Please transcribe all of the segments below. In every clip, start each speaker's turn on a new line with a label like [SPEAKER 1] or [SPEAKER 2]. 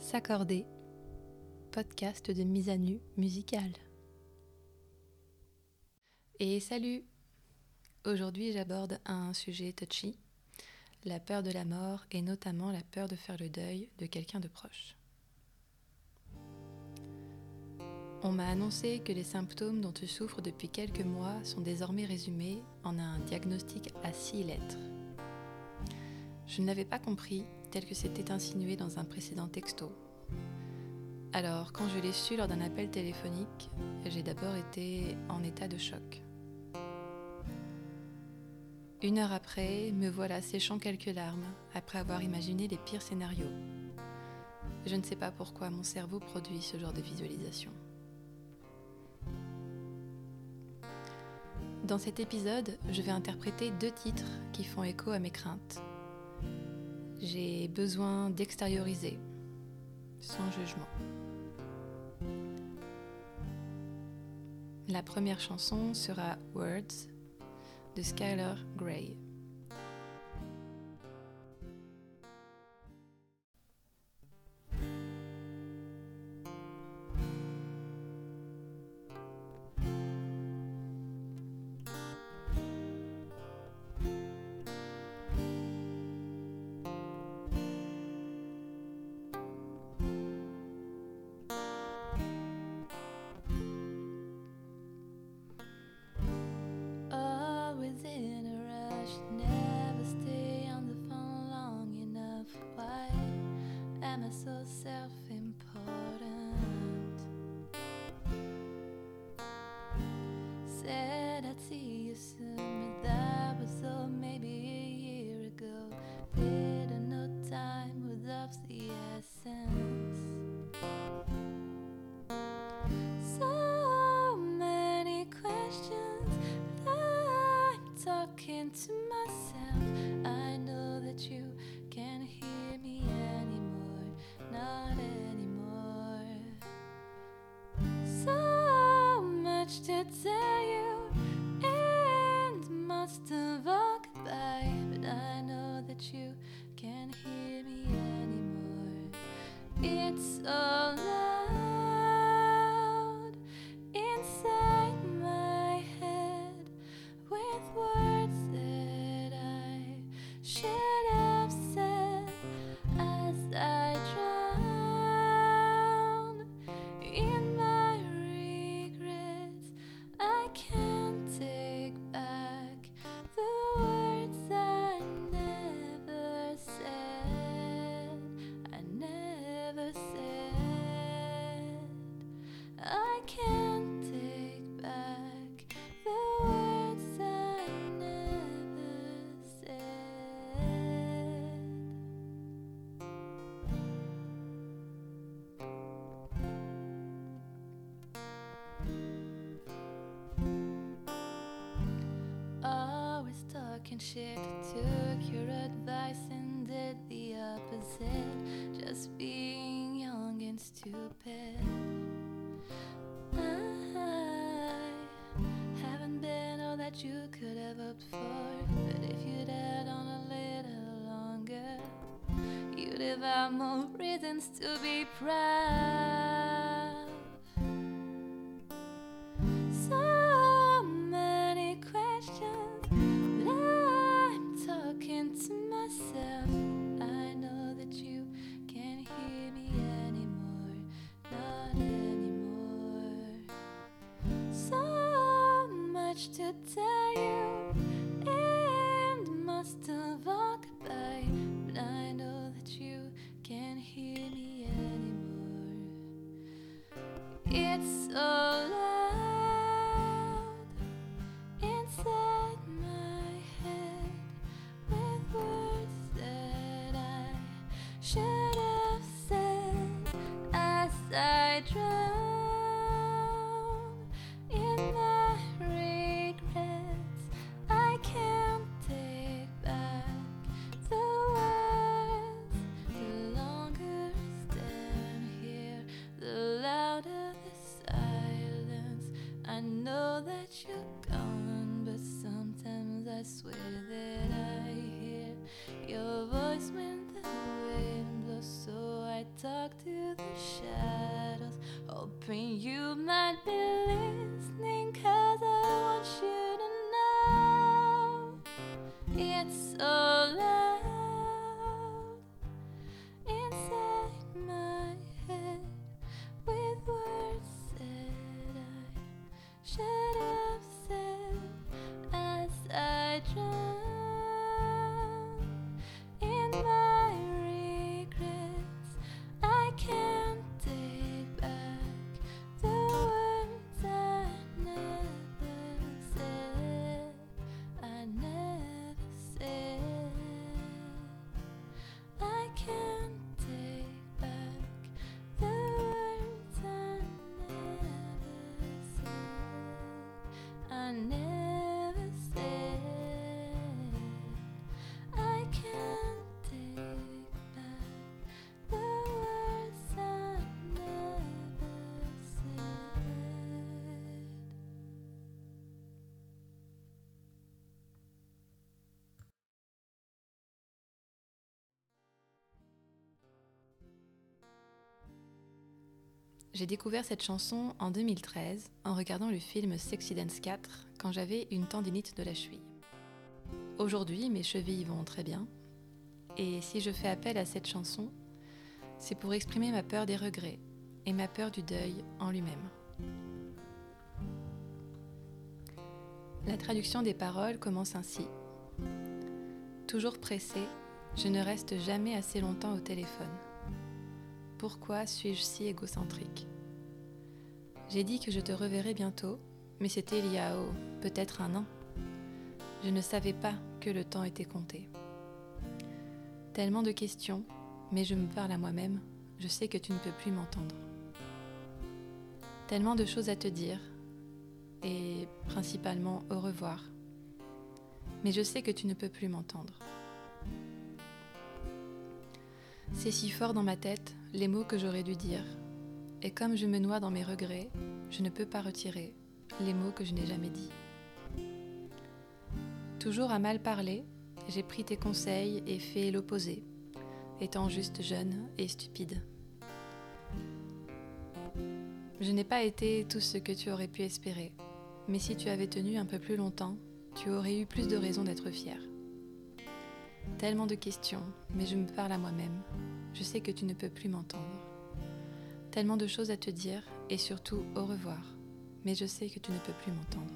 [SPEAKER 1] S'accorder, podcast de mise à nu musicale. Et salut! Aujourd'hui j'aborde un sujet touchy, la peur de la mort et notamment la peur de faire le deuil de quelqu'un de proche. On m'a annoncé que les symptômes dont tu souffres depuis quelques mois sont désormais résumés en un diagnostic à 6 lettres. Je ne l'avais pas compris tel que c'était insinué dans un précédent texto. Alors, quand je l'ai su lors d'un appel téléphonique, j'ai d'abord été en état de choc. 1 heure après, me voilà séchant quelques larmes après avoir imaginé les pires scénarios. Je ne sais pas pourquoi mon cerveau produit ce genre de visualisation. Dans cet épisode, je vais interpréter 2 titres qui font écho à mes craintes. J'ai besoin d'extérioriser, sans jugement. La première chanson sera Words de Skylar Grey.
[SPEAKER 2] Always in a rush, never stay on the phone long enough. Why am I so self-important? Said I'd see you soon, but that was all maybe a year ago. Bitter no time was of the essence. So many questions I'm talking to myself. I know that you can't hear me anymore, not anymore. So much to tell you and must have all goodbye, but I know that you can't hear me anymore. It's all loud inside my head with words that I should have said as I drown in my regrets. I can't take back the words I never said. I never said. I can't take back the words I never said. Always talking shit, took your advice and did the opposite, just being young and stupid. I haven't been all that you could have hoped for, but if you'd held on a little longer, you'd have had more reasons to be proud. So many questions, but I'm talking to myself. I know that you can't hear me anymore, not anymore. So much to tell you and must have all goodbye, but I know that you can't hear me anymore. It's all loud inside my head with words that I should have said as I drown in my regrets. I can't take back the words. The longer I stand here, the louder the silence. I know that you're gone, but sometimes I swear that I hear your voice when the wind blows it's so loud inside my head with words that I should have said as I drown in my regrets. I can't take back the words I never said. I never said. I can't take back the words I never said. I never said. I can't take back the words I never said.
[SPEAKER 1] J'ai découvert cette chanson en 2013 en regardant le film Sexy Dance 4 quand j'avais une tendinite de la cheville. Aujourd'hui, mes chevilles vont très bien et si je fais appel à cette chanson, c'est pour exprimer ma peur des regrets et ma peur du deuil en lui-même. La traduction des paroles commence ainsi. Toujours pressée, je ne reste jamais assez longtemps au téléphone. Pourquoi suis-je si égocentrique ? J'ai dit que je te reverrai bientôt, mais c'était il y a peut-être un an. Je ne savais pas que le temps était compté. Tellement de questions, mais je me parle à moi-même, je sais que tu ne peux plus m'entendre. Tellement de choses à te dire, et principalement au revoir, mais je sais que tu ne peux plus m'entendre. C'est si fort dans ma tête, les mots que j'aurais dû dire. Et comme je me noie dans mes regrets, je ne peux pas retirer les mots que je n'ai jamais dit. Toujours à mal parler, j'ai pris tes conseils et fait l'opposé, étant juste jeune et stupide. Je n'ai pas été tout ce que tu aurais pu espérer, mais si tu avais tenu un peu plus longtemps, tu aurais eu plus de raisons d'être fière. Tellement de questions, mais je me parle à moi-même. Je sais que tu ne peux plus m'entendre. Tellement de choses à te dire, et surtout au revoir. Mais je sais que tu ne peux plus m'entendre.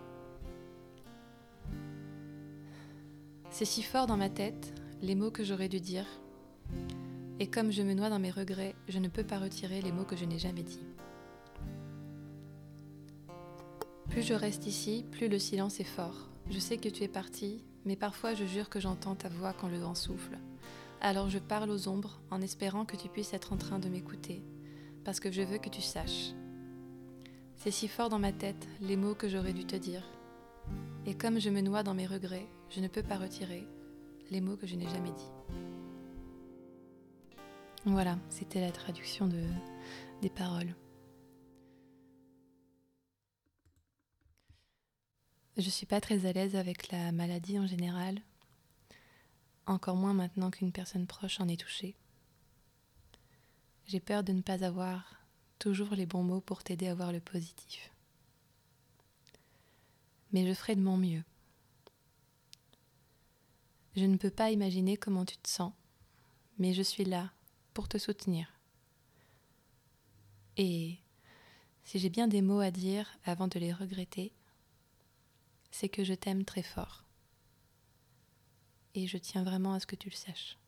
[SPEAKER 1] C'est si fort dans ma tête, les mots que j'aurais dû dire. Et comme je me noie dans mes regrets, je ne peux pas retirer les mots que je n'ai jamais dit. Plus je reste ici, plus le silence est fort. Je sais que tu es parti, mais parfois je jure que j'entends ta voix quand le vent souffle. Alors je parle aux ombres en espérant que tu puisses être en train de m'écouter, parce que je veux que tu saches. C'est si fort dans ma tête, les mots que j'aurais dû te dire. Et comme je me noie dans mes regrets, je ne peux pas retirer les mots que je n'ai jamais dit. Voilà, c'était la traduction des paroles. Je ne suis pas très à l'aise avec la maladie en général, encore moins maintenant qu'une personne proche en est touchée. J'ai peur de ne pas avoir toujours les bons mots pour t'aider à voir le positif. Mais je ferai de mon mieux. Je ne peux pas imaginer comment tu te sens, mais je suis là pour te soutenir. Et si j'ai bien des mots à dire avant de les regretter, c'est que je t'aime très fort. Et je tiens vraiment à ce que tu le saches.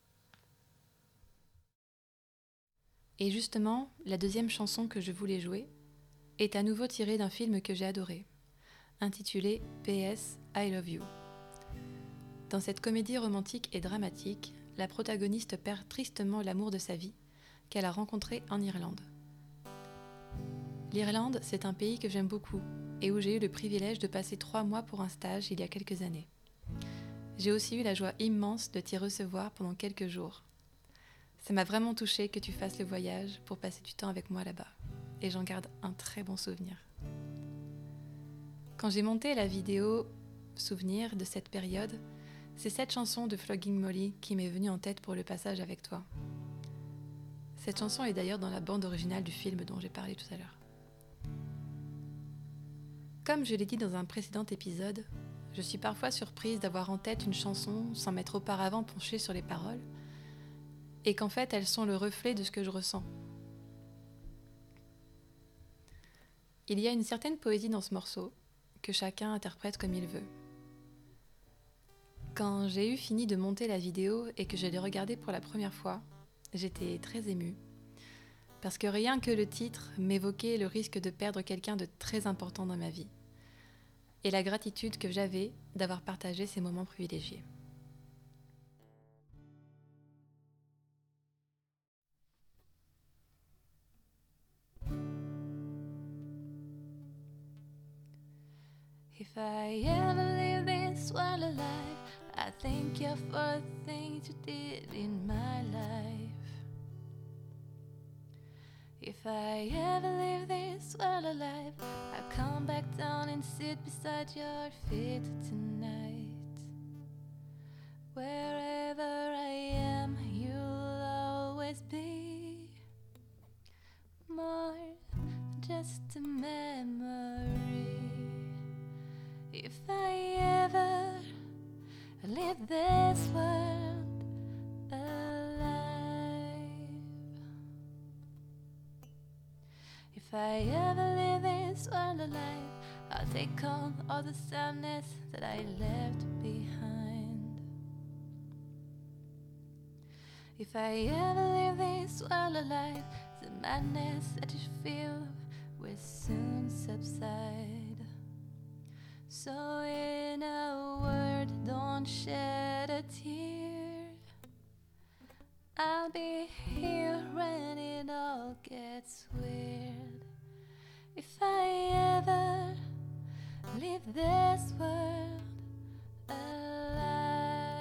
[SPEAKER 1] Et justement, la deuxième chanson que je voulais jouer est à nouveau tirée d'un film que j'ai adoré, intitulé PS I Love You. Dans cette comédie romantique et dramatique, la protagoniste perd tristement l'amour de sa vie qu'elle a rencontré en Irlande. L'Irlande, c'est un pays que j'aime beaucoup et où j'ai eu le privilège de passer 3 mois pour un stage il y a quelques années. J'ai aussi eu la joie immense de t'y recevoir pendant quelques jours. Ça m'a vraiment touchée que tu fasses le voyage pour passer du temps avec moi là-bas. Et j'en garde un très bon souvenir. Quand j'ai monté la vidéo souvenir de cette période, c'est cette chanson de Flogging Molly qui m'est venue en tête pour le passage avec toi. Cette chanson est d'ailleurs dans la bande originale du film dont j'ai parlé tout à l'heure. Comme je l'ai dit dans un précédent épisode, Je suis parfois surprise d'avoir en tête une chanson sans m'être auparavant penchée sur les paroles, et qu'en fait elles sont le reflet de ce que je ressens. Il y a une certaine poésie dans ce morceau, que chacun interprète comme il veut. Quand j'ai eu fini de monter la vidéo et que je l'ai regardée pour la première fois, j'étais très émue, parce que rien que le titre m'évoquait le risque de perdre quelqu'un de très important dans ma vie, et la gratitude que j'avais d'avoir partagé ces moments privilégiés.
[SPEAKER 2] If I ever leave this world alive, I thank you for the things you did in my life. If I ever leave this world alive, I'll come back down and sit beside your feet tonight. Wherever I am, you'll always be more than just a memory. If I ever leave this world alive, if I ever leave this world alive, I'll take on all the sadness that I left behind. If I ever leave this world alive, the madness that you feel will soon subside. So in a word, don't shed a tear. I'll be here when it all gets weird. If I ever leave this world alive.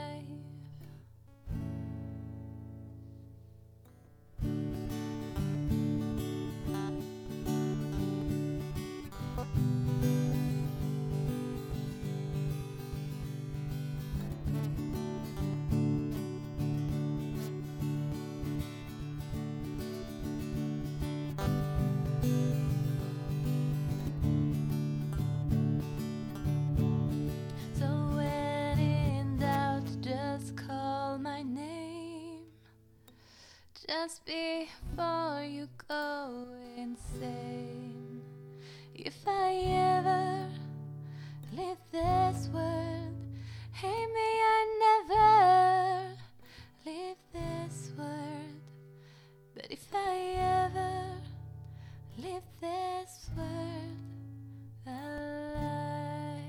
[SPEAKER 2] So when in doubt, just call my name. Just before you go insane. If I ever leave this world, hey, may I never leave this world. But if I ever leave this world alive,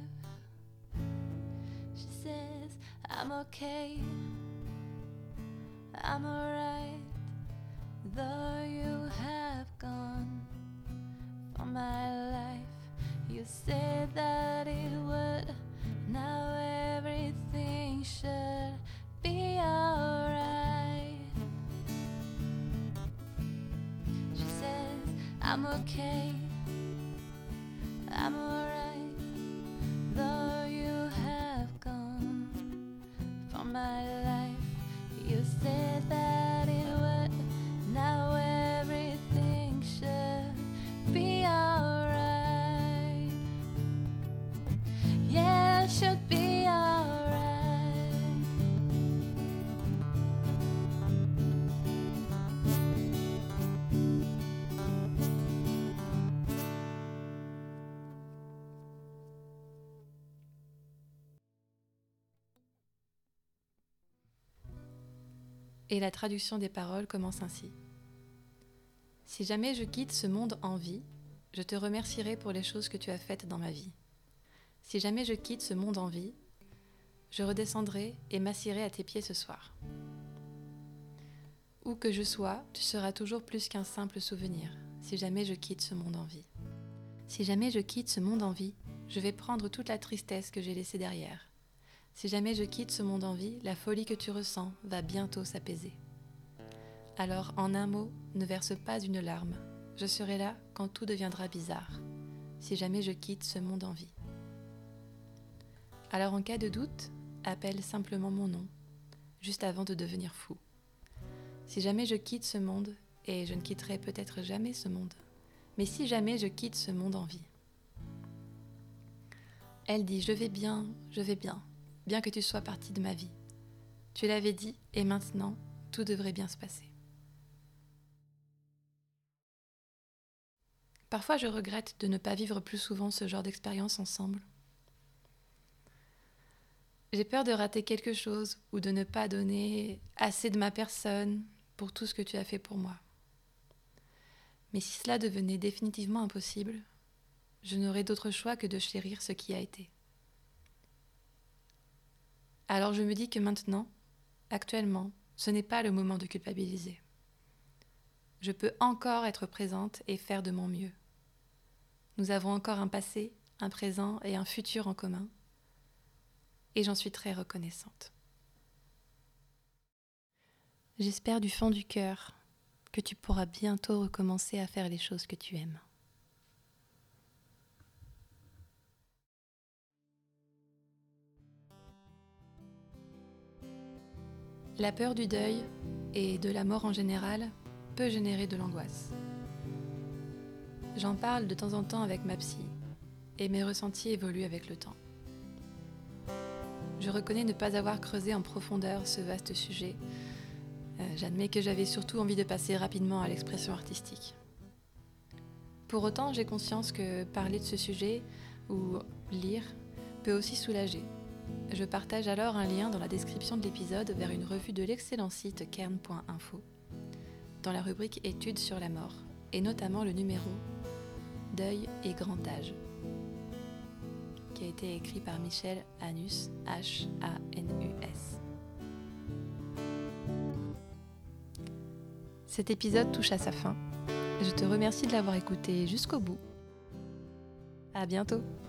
[SPEAKER 2] she says, I'm okay, I'm alright, though you have gone from my life. You said that it would, now everything should be alright. She says, I'm okay, I'm alright, though you have gone from my life. You said that it would, now everything should be alright. Yeah, it should be alright.
[SPEAKER 1] Et la traduction des paroles commence ainsi. Si jamais je quitte ce monde en vie, je te remercierai pour les choses que tu as faites dans ma vie. Si jamais je quitte ce monde en vie, je redescendrai et m'assierai à tes pieds ce soir. Où que je sois, tu seras toujours plus qu'un simple souvenir, si jamais je quitte ce monde en vie. Si jamais je quitte ce monde en vie, je vais prendre toute la tristesse que j'ai laissée derrière. Si jamais je quitte ce monde en vie, la folie que tu ressens va bientôt s'apaiser. Alors, en un mot, ne verse pas une larme. Je serai là quand tout deviendra bizarre. Si jamais je quitte ce monde en vie. Alors, en cas de doute, appelle simplement mon nom, juste avant de devenir fou. Si jamais je quitte ce monde, et je ne quitterai peut-être jamais ce monde, mais si jamais je quitte ce monde en vie. Elle dit « je vais bien, bien que tu sois partie de ma vie. Tu l'avais dit et maintenant, tout devrait bien se passer. » Parfois, je regrette de ne pas vivre plus souvent ce genre d'expérience ensemble. J'ai peur de rater quelque chose ou de ne pas donner assez de ma personne pour tout ce que tu as fait pour moi. Mais si cela devenait définitivement impossible, je n'aurais d'autre choix que de chérir ce qui a été. Alors je me dis que maintenant, actuellement, ce n'est pas le moment de culpabiliser. Je peux encore être présente et faire de mon mieux. Nous avons encore un passé, un présent et un futur en commun. Et j'en suis très reconnaissante. J'espère du fond du cœur que tu pourras bientôt recommencer à faire les choses que tu aimes. La peur du deuil et de la mort en général peut générer de l'angoisse. J'en parle de temps en temps avec ma psy et mes ressentis évoluent avec le temps. Je reconnais ne pas avoir creusé en profondeur ce vaste sujet. J'admets que j'avais surtout envie de passer rapidement à l'expression artistique. Pour autant, j'ai conscience que parler de ce sujet ou lire peut aussi soulager. Je partage alors un lien dans la description de l'épisode vers une revue de l'excellent site kern.info, dans la rubrique Études sur la mort, et notamment le numéro Deuil et grand âge, qui a été écrit par Michel Hanus, Hanus. Cet épisode touche à sa fin. Je te remercie de l'avoir écouté jusqu'au bout. À bientôt!